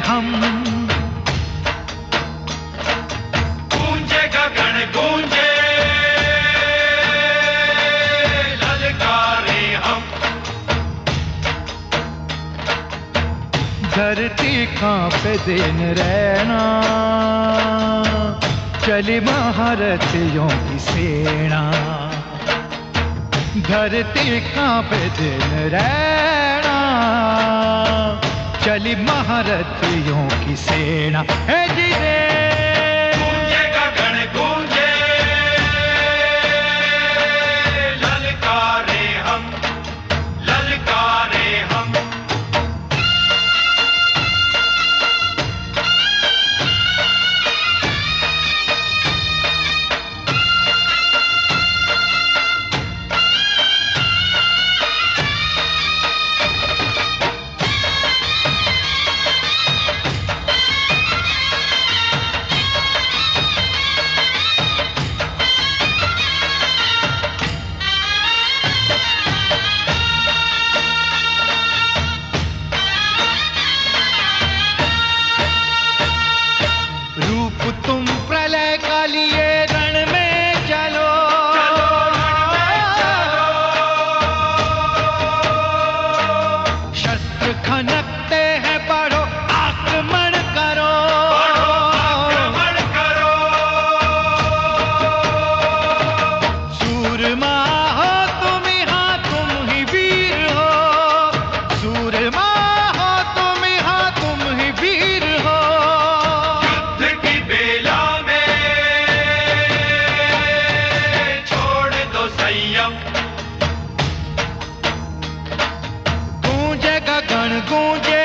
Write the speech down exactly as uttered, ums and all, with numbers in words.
हम। गूंजे गगन गूंजे ललकारे हम। धरती कांपे दिन रहना, चली महारथियों की सेना। धरती कांपे दिन रहना, चली महारथियों की सेना। है जी रे गूंजे गगन गूंजे ललकारे हम, ललकारे हम। तुम प्रलय का लिए रण में चलो, चलो रण में चलो। शस्त्र खनकते हैं, बढ़ो आक्रमण करो, बढ़ो आक्रमण करो। सूरमा हो तुम यहाँ, तुम ही वीर हो। सूरमा हो तुम यहाँ, तुम ही वीर हो। गूंजे गगन गूंजे